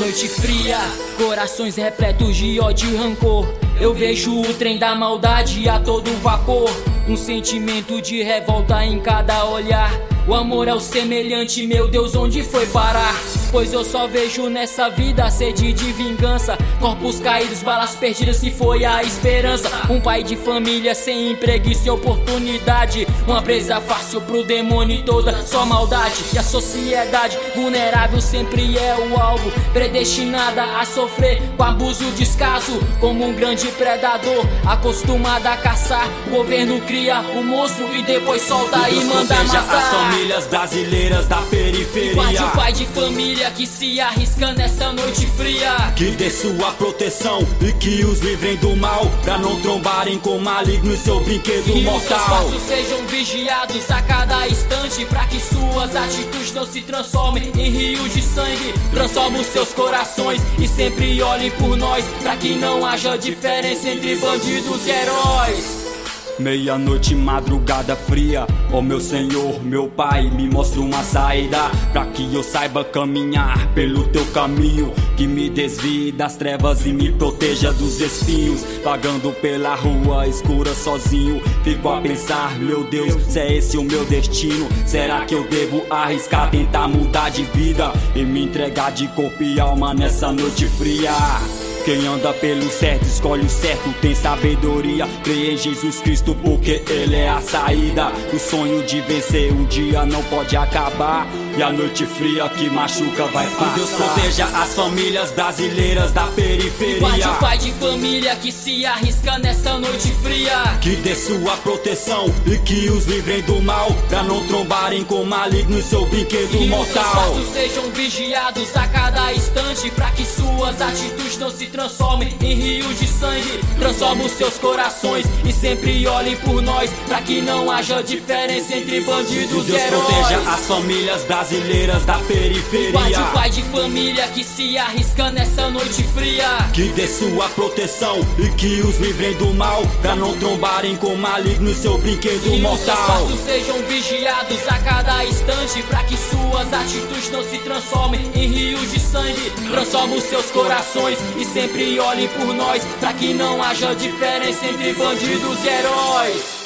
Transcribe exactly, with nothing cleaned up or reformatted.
noite fria, corações repletos de ódio e rancor. Eu vejo o trem da maldade a todo vapor, um sentimento de revolta em cada olhar. O amor é o semelhante, meu Deus, onde foi parar? Pois eu só vejo nessa vida sede de vingança, corpos caídos, balas perdidas, se foi a esperança. Um pai de família sem emprego e sem oportunidade, uma presa fácil pro demônio e toda sua maldade. E a sociedade vulnerável sempre é o alvo, predestinada a sofrer com abuso e descaso. Como um grande predador, acostumada a caçar, o governo cria o monstro e depois solta e manda matar. Famílias brasileiras da periferia, guarde o pai de família que se arrisca nessa noite fria. Que dê sua proteção e que os livrem do mal, pra não trombarem com maligno e seu brinquedo e mortal. Que os seus passos sejam vigiados a cada instante, pra que suas atitudes não se transformem em rios de sangue. Transforma os seus corações e sempre olhem por nós, pra que não haja diferença entre bandidos e heróis. Meia-noite, madrugada fria, ó meu Senhor, meu Pai, me mostra uma saída, pra que eu saiba caminhar pelo teu caminho, que me desvie das trevas e me proteja dos espinhos. Vagando pela rua escura sozinho, fico a pensar, meu Deus, se é esse o meu destino, será que eu devo arriscar, tentar mudar de vida e me entregar de corpo e alma nessa noite fria? Quem anda pelo certo, escolhe o certo, tem sabedoria. Crê em Jesus Cristo porque Ele é a saída. O sonho de vencer um dia não pode acabar, e a noite fria que machuca vai passar. Que Deus proteja as famílias brasileiras da periferia, guarde o pai de família que se arrisca nessa noite fria. Que dê sua proteção e que os livrem do mal, pra não trombarem com maligno e seu brinquedo e mortal. Que os seus passos sejam vigiados a cada instante, pra que suas atitudes não se transformem em rios de sangue. Transforma os seus corações e sempre olhem por nós, pra que não haja diferença entre bandidos que e heróis. Deus proteja as famílias brasileiras da periferia, guarde o pai de família que se arrisca nessa noite fria. Que dê sua proteção e que os livrem do mal, pra não trombarem com maligno e seu brinquedo e mortal. Que os seus passos sejam vigiados a cada instante, pra que suas atitudes não se transformem em rios de sangue. Transforma os seus corações e sempre olhem por nós, pra que não haja diferença entre bandidos e heróis.